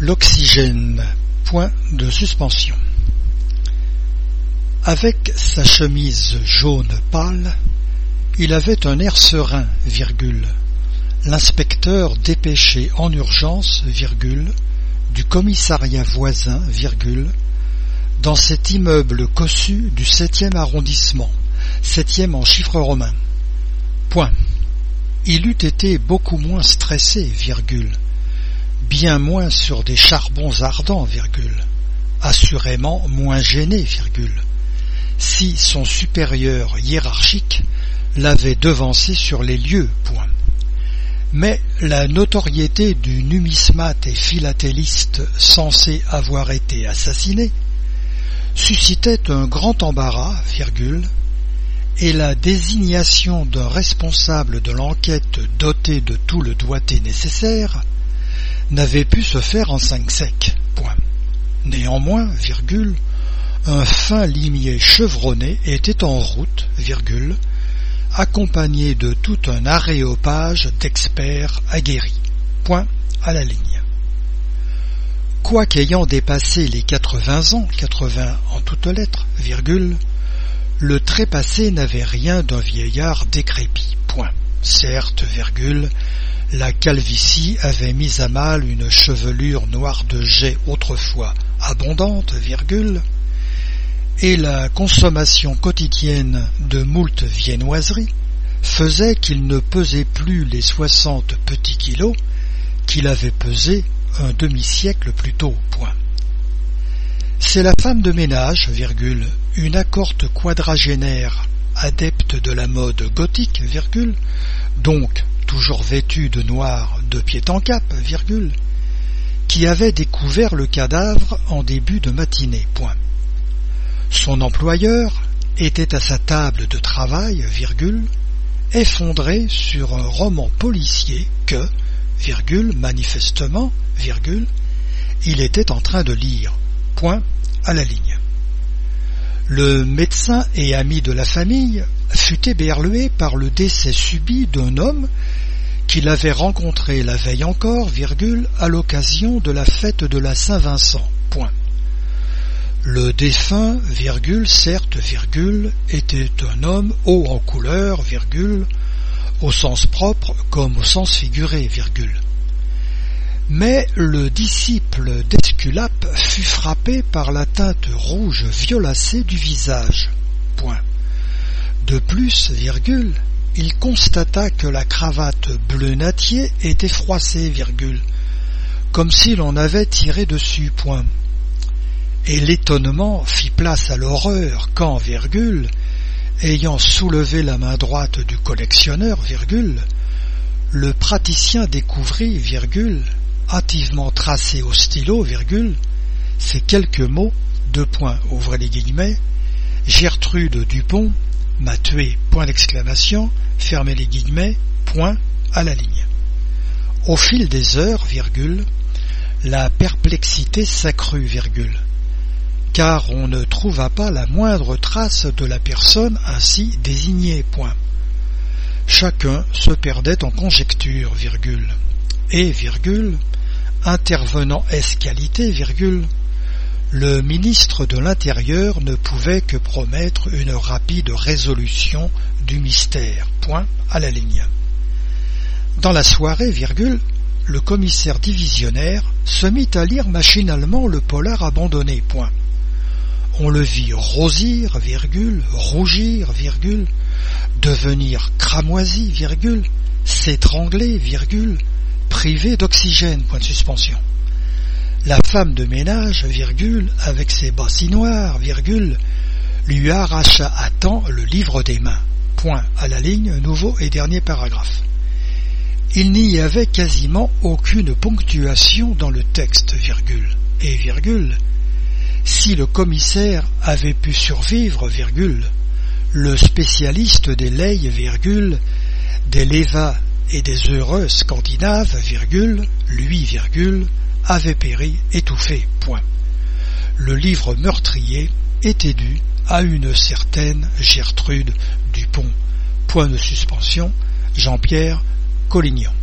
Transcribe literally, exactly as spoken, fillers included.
L'oxygène, point de suspension. Avec sa chemise jaune pâle, il avait un air serein, virgule. L'inspecteur dépêché en urgence, virgule, du commissariat voisin, virgule, dans cet immeuble cossu du septième arrondissement, septième en chiffres romains. Point. Il eût été beaucoup moins stressé, virgule, bien moins sur des charbons ardents, virgule, assurément moins gêné, virgule, si son supérieur hiérarchique l'avait devancé sur les lieux, point. Mais la notoriété du numismate et philatéliste censé avoir été assassiné suscitait un grand embarras, virgule, et la désignation d'un responsable de l'enquête doté de tout le doigté nécessaire n'avait pu se faire en cinq secs, point. Néanmoins, virgule, un fin limier chevronné était en route, virgule, accompagné de tout un aréopage d'experts aguerris, point à la ligne. Quoiqu'ayant dépassé les quatre-vingts ans, quatre-vingts en toutes lettres, virgule, le trépassé n'avait rien d'un vieillard décrépit, point. Certes, virgule, la calvitie avait mis à mal une chevelure noire de jais autrefois abondante, virgule, et la consommation quotidienne de moult viennoiseries faisait qu'il ne pesait plus les soixante petits kilos qu'il avait pesé un demi-siècle plus tôt, point. C'est la femme de ménage, virgule, une accorte quadragénaire adepte de la mode gothique, virgule, donc toujours vêtue de noir de pied en cap, virgule, qui avait découvert le cadavre en début de matinée, point. Son employeur était à sa table de travail, virgule, effondré sur un roman policier que, virgule, manifestement, virgule, il était en train de lire, point à la ligne. Le médecin et ami de la famille fut éberlué par le décès subit d'un homme qu'il avait rencontré la veille encore, virgule, à l'occasion de la fête de la Saint-Vincent, point. Le défunt, virgule, certes, virgule, était un homme haut en couleur, virgule, au sens propre comme au sens figuré, virgule. Mais le disciple d'Esculape fut frappé par la teinte rouge violacée du visage, point. De plus, virgule, il constata que la cravate bleu nattier était froissée, virgule, comme si l'on avait tiré dessus, point. Et l'étonnement fit place à l'horreur quand, virgule, ayant soulevé la main droite du collectionneur, virgule, le praticien découvrit, virgule, hâtivement tracés au stylo, virgule, ces quelques mots, deux points, ouvrez les guillemets, Gertrude Dupont m'a tué, point d'exclamation, fermez les guillemets, point à la ligne. Au fil des heures, virgule, la perplexité s'accrut, virgule, car on ne trouva pas la moindre trace de la personne ainsi désignée, point. Chacun se perdait en conjectures, virgule, et, virgule, intervenant ès-qualité, virgule, le ministre de l'Intérieur ne pouvait que promettre une rapide résolution du mystère, point à la ligne. Dans la soirée, virgule, le commissaire divisionnaire se mit à lire machinalement le polar abandonné, point. On le vit rosir, virgule, rougir, virgule, devenir cramoisi, virgule, s'étrangler, virgule, privé d'oxygène, point de suspension. La femme de ménage, virgule, avec ses bassinoires, virgule, lui arracha à temps le livre des mains, point à la ligne, nouveau et dernier paragraphe. Il n'y avait quasiment aucune ponctuation dans le texte, virgule, et virgule, si le commissaire avait pu survivre, virgule, le spécialiste des legs, virgule, des lévas et des heureux scandinaves, virgule, lui, virgule, avait péri étouffé, point. Le livre meurtrier était dû à une certaine Gertrude Dupont, point de suspension, Jean-Pierre Collignon.